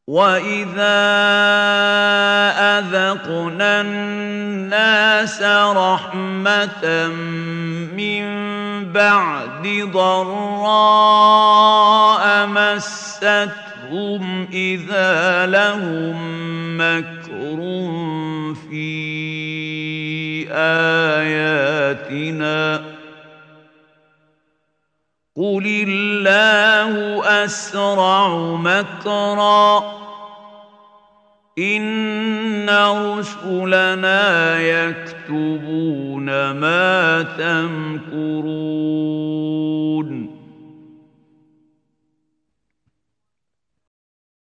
وَإِذَا أَذَقْنَا النَّاسَ رَحْمَةً مِّن بَعْدِ ضَرَّاءَ مَسَّتْهُمْ إِذَا لَهُم مَّكْرٌ فِي آيَاتِنَا ۚ قُلِ اللَّهُ أَسْرَعُ مَكْرًا ۚ إِنَّ رُسُلَنَا يَكْتُبُونَ مَا تَمْكُرُونَ